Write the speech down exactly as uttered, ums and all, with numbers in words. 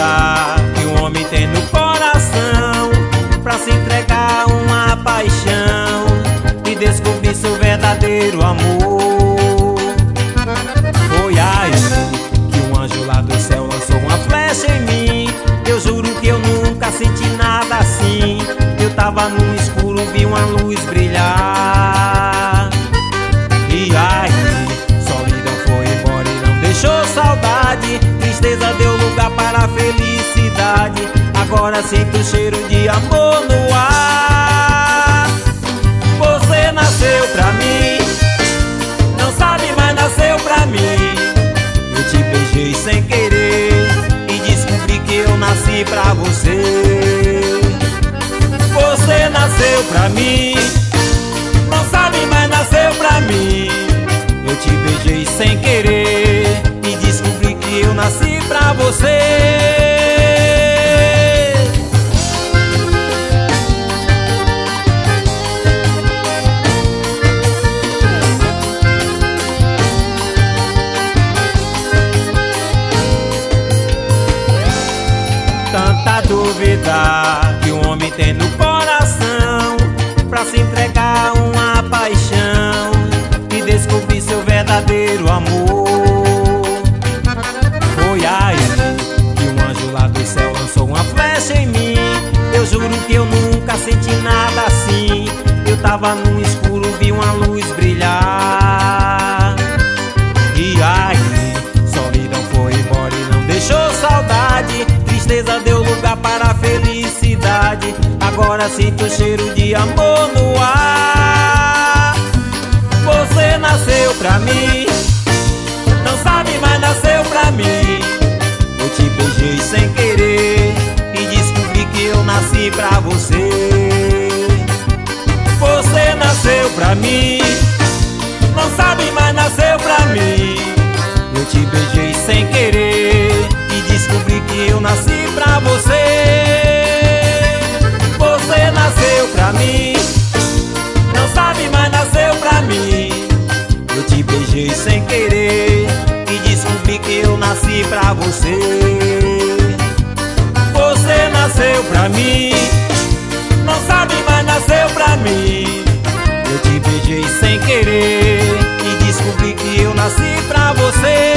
duvidar que o homem tem no coração pra se entregar a uma paixão e descobrir seu verdadeiro amor. Foi aí que um anjo lá do céu lançou uma flecha em mim. Eu juro que eu nunca senti nada assim. Eu tava no escuro, vi uma luz brilhar. E aí, solidão foi embora e não deixou saudade. Tristeza deu lugar para a felicidade. Agora sinto o cheiro de amor no ar. Você nasceu pra mim, não sabe, mas nasceu pra mim. Eu te beijei sem querer e descobri que eu nasci pra você. Você nasceu pra mim, não sabe, mas nasceu pra mim. Eu te beijei sem querer e descobri que eu nasci pra você. Tanta dúvida que o homem tem no coração pra se entregar a uma paixão e descobrir seu verdadeiro amor. Foi aí que um anjo lá do céu lançou uma flecha em mim. Eu juro que eu nunca senti nada assim. Eu tava no escuro, vi uma luz brilhar. E aí, solidão foi embora e não deixou saudade. Tristeza deu lugar para a felicidade. Agora sinto o cheiro de amor no ar. Você nasceu pra mim, não sabe, mas nasceu pra mim. Eu te beijei sem querer e descobri que eu nasci pra você. Você nasceu pra mim, não sabe, mas nasceu pra mim. Eu te beijei sem querer e descobri que eu nasci pra você. Você nasceu pra mim, não sabe, mas nasceu pra mim. Eu te beijei sem querer e descobri que eu nasci pra você. Você nasceu pra mim, não sabe, mas nasceu pra mim. Eu te beijei sem querer e descobri que eu nasci pra você.